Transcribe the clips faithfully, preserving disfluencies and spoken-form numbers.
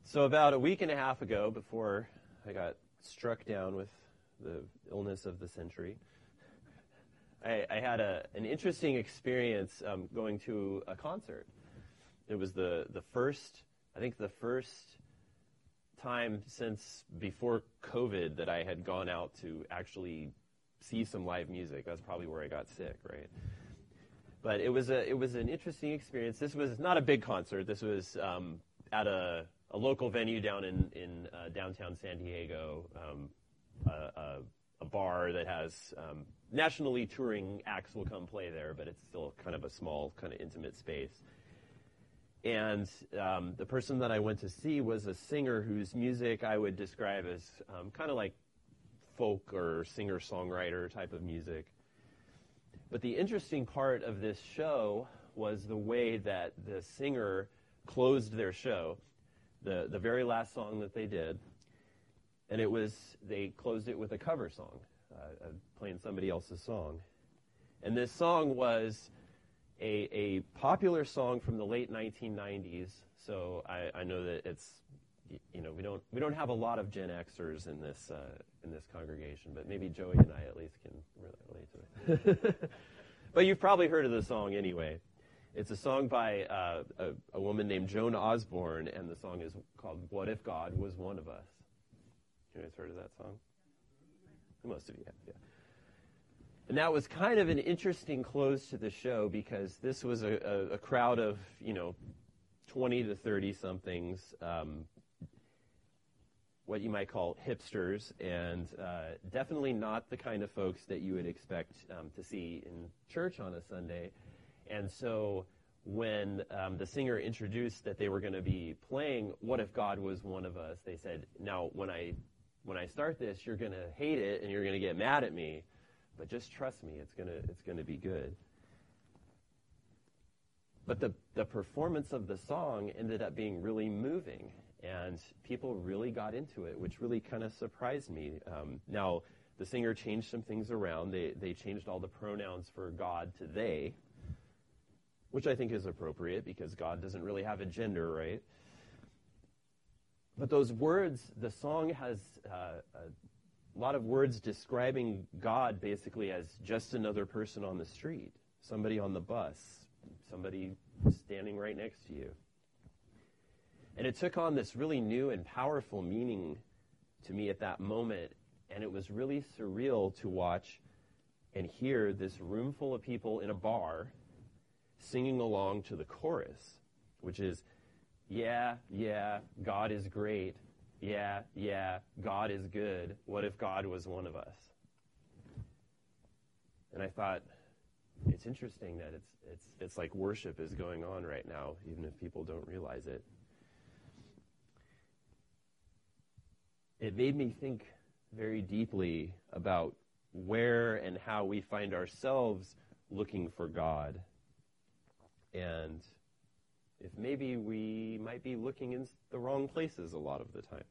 So about a week and a half ago, before I got struck down with the illness of the century, I, I had a, an interesting experience um, going to a concert. It was the, the first, I think the first time since before COVID that I had gone out to actually see some live music. That's probably where I got sick, right? But it was a it was an interesting experience. This was not a big concert. This was um, at a, a local venue down in in uh, downtown San Diego, um, a, a, a bar that has um, nationally touring acts will come play there, but it's still kind of a small, kind of intimate space. And um, the person that I went to see was a singer whose music I would describe as um, kind of like folk or singer-songwriter type of music. But the interesting part of this show was the way that the singer closed their show, the, the very last song that they did. And it was, they closed it with a cover song, uh, playing somebody else's song. And this song was a, a popular song from the late nineteen nineties. So I, I know that it's, you know, we don't we don't have a lot of Gen Xers in this uh, in this congregation, but maybe Joey and I at least can relate to it. But you've probably heard of the song anyway. It's a song by uh, a, a woman named Joan Osborne, and the song is called "What If God Was One of Us." You guys heard of that song? Most of you have, yeah. And that was kind of an interesting close to the show because this was a, a, a crowd of, you know, twenty to thirty somethings. Um, what you might call hipsters, and uh, definitely not the kind of folks that you would expect um, to see in church on a Sunday. And so when um, the singer introduced that they were going to be playing "What If God Was One of Us," they said, now, when I when I start this, you're going to hate it and you're going to get mad at me, but just trust me, it's going to it's going to be good. But the, the performance of the song ended up being really moving. And people really got into it, which really kind of surprised me. Um, now, the singer changed some things around. They they changed all the pronouns for God to they, which I think is appropriate because God doesn't really have a gender, right? But those words, the song has uh, a lot of words describing God basically as just another person on the street, somebody on the bus, somebody standing right next to you. And it took on this really new and powerful meaning to me at that moment, and it was really surreal to watch and hear this room full of people in a bar singing along to the chorus, which is, yeah, yeah, God is great. Yeah, yeah, God is good. What if God was one of us? And I thought, it's interesting that it's it's it's like worship is going on right now, even if people don't realize it. It made me think very deeply about where and how we find ourselves looking for God. And if maybe we might be looking in the wrong places a lot of the time.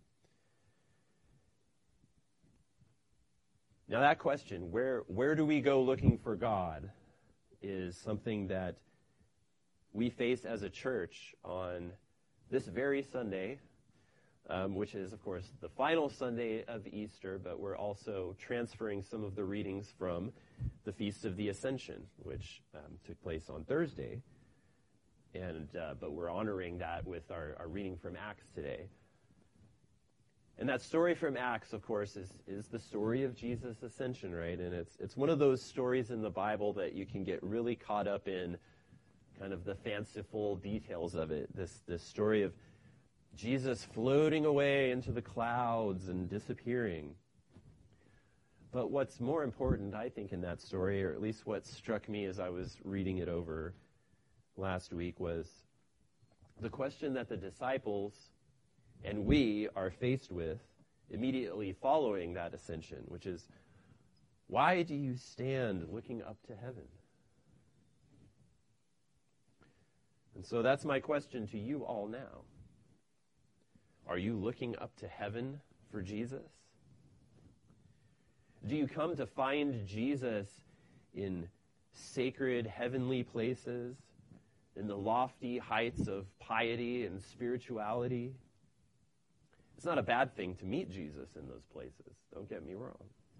Now that question, where where do we go looking for God, is something that we face as a church on this very Sunday, Um, which is, of course, the final Sunday of Easter, but we're also transferring some of the readings from the Feast of the Ascension, which um, took place on Thursday, and uh, but we're honoring that with our, our reading from Acts today. And that story from Acts, of course, is is the story of Jesus' ascension, right? And it's it's one of those stories in the Bible that you can get really caught up in, kind of the fanciful details of it. This this story of Jesus floating away into the clouds and disappearing. But what's more important, I think, in that story, or at least what struck me as I was reading it over last week, was the question that the disciples and we are faced with immediately following that ascension, which is, why do you stand looking up to heaven? And so that's my question to you all now. Are you looking up to heaven for Jesus? Do you come to find Jesus in sacred heavenly places, in the lofty heights of piety and spirituality? It's not a bad thing to meet Jesus in those places. Don't get me wrong.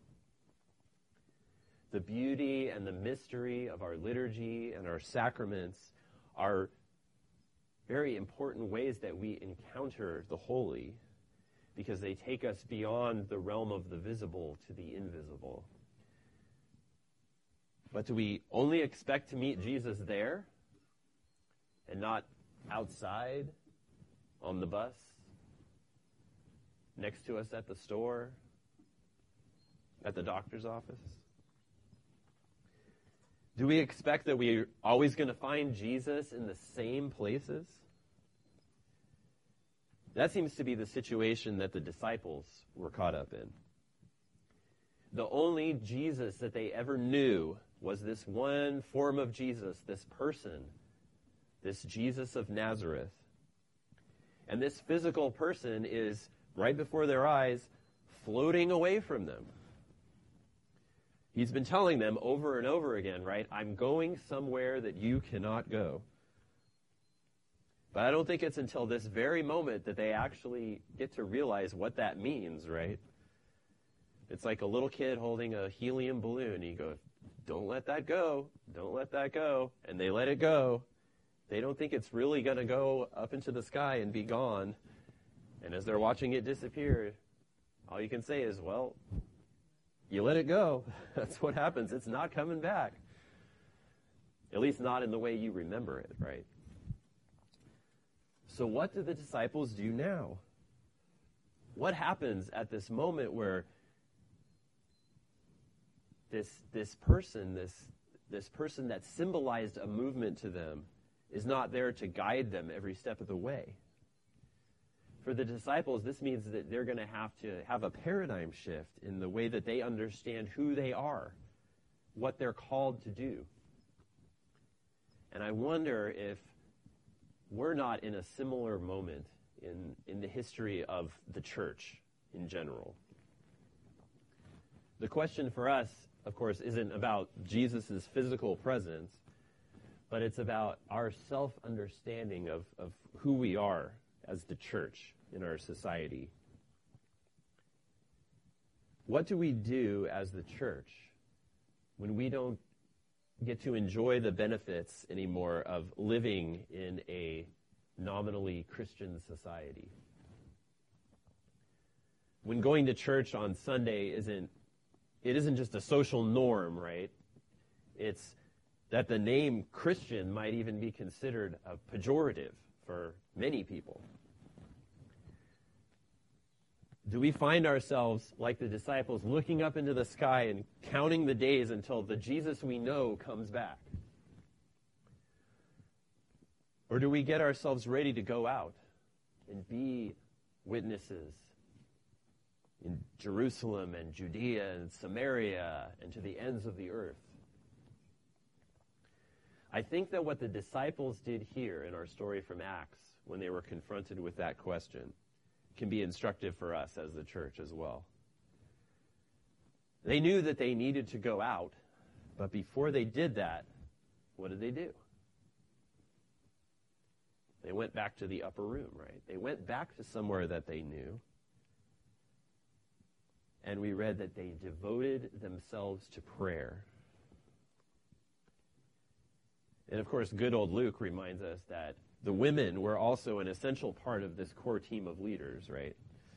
The beauty and the mystery of our liturgy and our sacraments are very important ways that we encounter the holy, because they take us beyond the realm of the visible to the invisible. But do we only expect to meet Jesus there and not outside, on the bus, next to us at the store, at the doctor's office? Do we expect that we're always going to find Jesus in the same places? That seems to be the situation that the disciples were caught up in. The only Jesus that they ever knew was this one form of Jesus, this person, this Jesus of Nazareth. And this physical person is right before their eyes, floating away from them. He's been telling them over and over again, right? I'm going somewhere that you cannot go. But I don't think it's until this very moment that they actually get to realize what that means, right? It's like a little kid holding a helium balloon. You go, don't let that go. Don't let that go. And they let it go. They don't think it's really going to go up into the sky and be gone. And as they're watching it disappear, all you can say is, well, you let it go. That's what happens. It's not coming back. At least not in the way you remember it, right? So what do the disciples do now? What happens at this moment where this, this person, this, this person that symbolized a movement to them is not there to guide them every step of the way? For the disciples, this means that they're going to have to have a paradigm shift in the way that they understand who they are, what they're called to do. And I wonder if we're not in a similar moment in, in the history of the church in general. The question for us, of course, isn't about Jesus' physical presence, but it's about our self-understanding of, of who we are as the church in our society. What do we do as the church when we don't get to enjoy the benefits anymore of living in a nominally Christian society? When going to church on Sunday isn't, it isn't just a social norm, right? It's that the name Christian might even be considered a pejorative for many people. Do we find ourselves, like the disciples, looking up into the sky and counting the days until the Jesus we know comes back? Or do we get ourselves ready to go out and be witnesses in Jerusalem and Judea and Samaria and to the ends of the earth? I think that what the disciples did here in our story from Acts, when they were confronted with that question, can be instructive for us as the church as well. They knew that they needed to go out, but before they did that, what did they do? They went back to the upper room, right? They went back to somewhere that they knew, and we read that they devoted themselves to prayer. And of course, good old Luke reminds us that the women were also an essential part of this core team of leaders, right?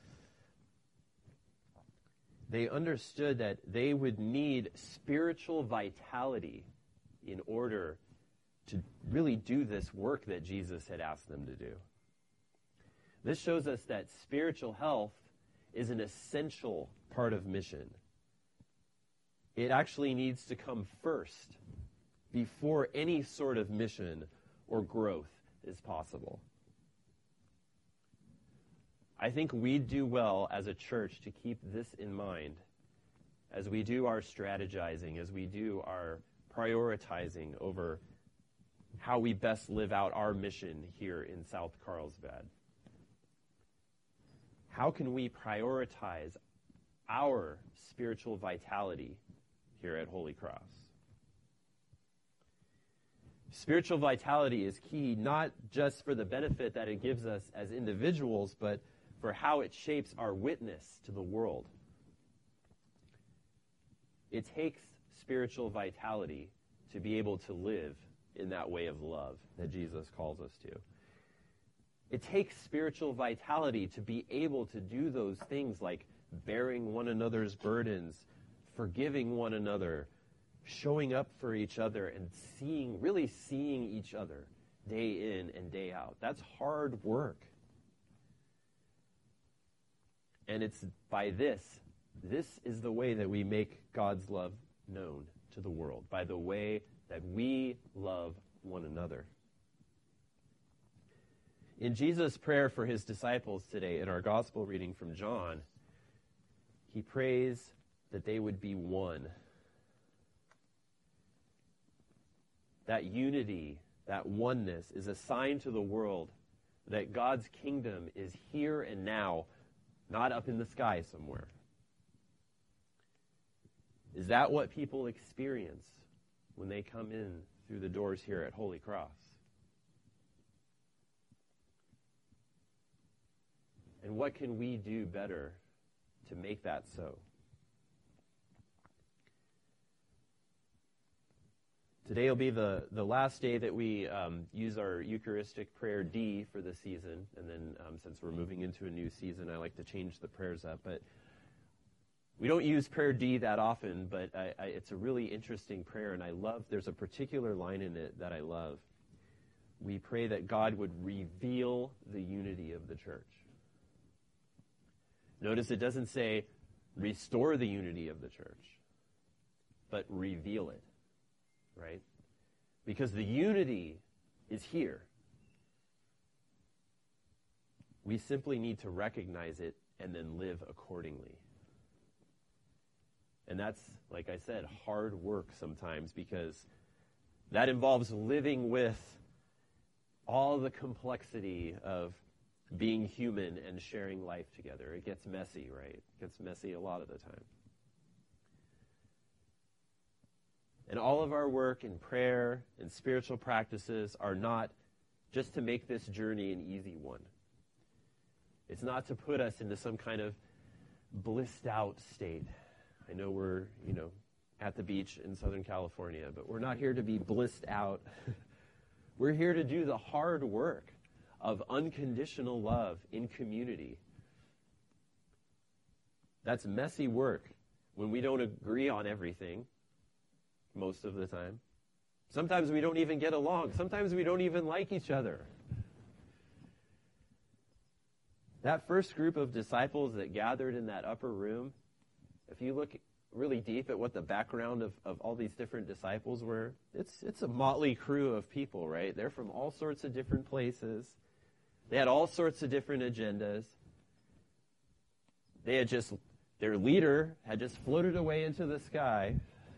They understood that they would need spiritual vitality in order to really do this work that Jesus had asked them to do. This shows us that spiritual health is an essential part of mission. It actually needs to come first before any sort of mission or growth is possible. I think we do well as a church to keep this in mind as we do our strategizing, as we do our prioritizing over how we best live out our mission here in South Carlsbad. How can we prioritize our spiritual vitality here at Holy Cross? Spiritual vitality is key, not just for the benefit that it gives us as individuals, but for how it shapes our witness to the world. It takes spiritual vitality to be able to live in that way of love that Jesus calls us to. It takes spiritual vitality to be able to do those things like bearing one another's burdens, forgiving one another, showing up for each other, and seeing, really seeing each other day in and day out. That's hard work. And it's by this, this is the way that we make God's love known to the world, by the way that we love one another. In Jesus' prayer for his disciples today, in our gospel reading from John, he prays that they would be one. That unity, that oneness is a sign to the world that God's kingdom is here and now, not up in the sky somewhere. Is that what people experience when they come in through the doors here at Holy Cross? And what can we do better to make that so? Today will be the, the last day that we um, use our Eucharistic prayer D for the season. And then um, since we're moving into a new season, I like to change the prayers up. But we don't use prayer D that often, but I, I, it's a really interesting prayer. And I love, there's a particular line in it that I love. We pray that God would reveal the unity of the church. Notice it doesn't say restore the unity of the church, but reveal it, right? Because the unity is here. We simply need to recognize it and then live accordingly. And that's, like I said, hard work sometimes, because that involves living with all the complexity of being human and sharing life together. It gets messy, right? It gets messy a lot of the time. And all of our work in prayer and spiritual practices are not just to make this journey an easy one. It's not to put us into some kind of blissed out state. I know we're, you know, at the beach in Southern California, but we're not here to be blissed out. We're here to do the hard work of unconditional love in community. That's messy work when we don't agree on everything most of the time. Sometimes we don't even get along. Sometimes we don't even like each other. That first group of disciples that gathered in that upper room, if you look really deep at what the background of, of all these different disciples were, it's it's a motley crew of people, right? They're from all sorts of different places. They had all sorts of different agendas. They had just, their leader had just floated away into the sky.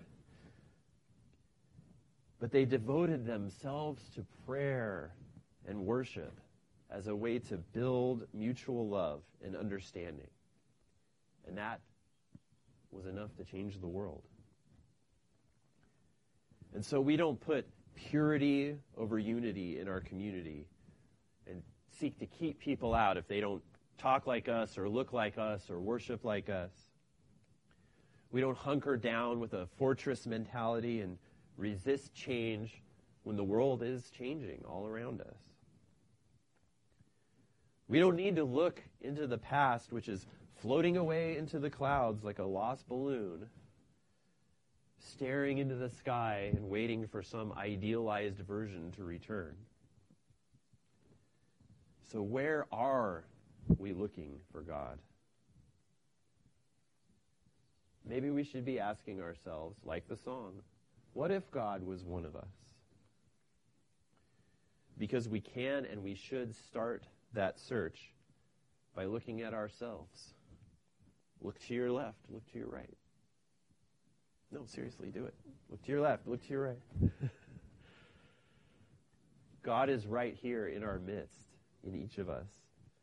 But they devoted themselves to prayer and worship as a way to build mutual love and understanding. And that was enough to change the world. And so we don't put purity over unity in our community and seek to keep people out if they don't talk like us or look like us or worship like us. We don't hunker down with a fortress mentality and resist change when the world is changing all around us. We don't need to look into the past, which is floating away into the clouds like a lost balloon, staring into the sky and waiting for some idealized version to return. So where are we looking for God? Maybe we should be asking ourselves, like the song, what if God was one of us? Because we can and we should start that search by looking at ourselves. Look to your left, look to your right. No, seriously, do it. Look to your left, look to your right. God is right here in our midst, in each of us.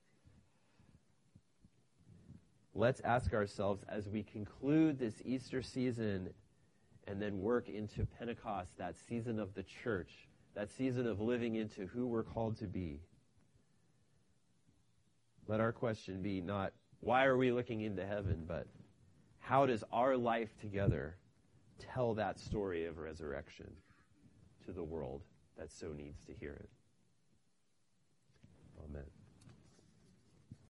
Let's ask ourselves as we conclude this Easter season and then work into Pentecost, that season of the church, that season of living into who we're called to be. Let our question be not, why are we looking into heaven, but how does our life together tell that story of resurrection to the world that so needs to hear it?